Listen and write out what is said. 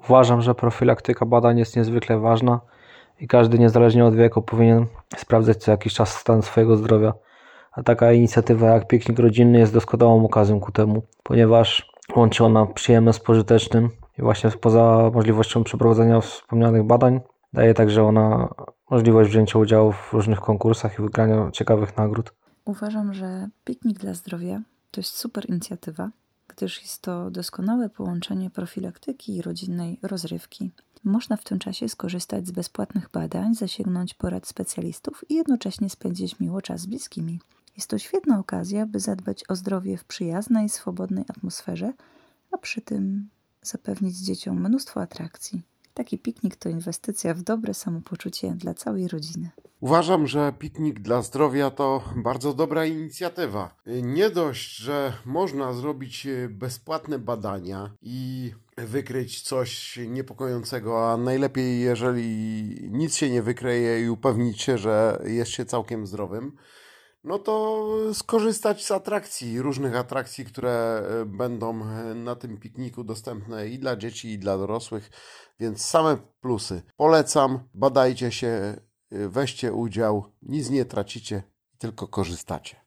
Uważam, że profilaktyka badań jest niezwykle ważna i każdy niezależnie od wieku powinien sprawdzać co jakiś czas stan swojego zdrowia. A taka inicjatywa jak piknik rodzinny jest doskonałą okazją ku temu, ponieważ łączy ona przyjemne z pożytecznym i właśnie poza możliwością przeprowadzenia wspomnianych badań daje także ona możliwość wzięcia udziału w różnych konkursach i wygrania ciekawych nagród. Uważam, że piknik dla zdrowia to jest super inicjatywa, gdyż jest to doskonałe połączenie profilaktyki i rodzinnej rozrywki. Można w tym czasie skorzystać z bezpłatnych badań, zasięgnąć porad specjalistów i jednocześnie spędzić miło czas z bliskimi. Jest to świetna okazja, by zadbać o zdrowie w przyjaznej, swobodnej atmosferze, a przy tym zapewnić dzieciom mnóstwo atrakcji. Taki piknik to inwestycja w dobre samopoczucie dla całej rodziny. Uważam, że piknik dla zdrowia to bardzo dobra inicjatywa. Nie dość, że można zrobić bezpłatne badania i wykryć coś niepokojącego, a najlepiej, jeżeli nic się nie wykryje i upewnić się, że jest się całkiem zdrowym, no to skorzystać z atrakcji, różnych atrakcji, które będą na tym pikniku dostępne i dla dzieci, i dla dorosłych, więc same plusy. Polecam, badajcie się, weźcie udział, nic nie tracicie, tylko korzystacie.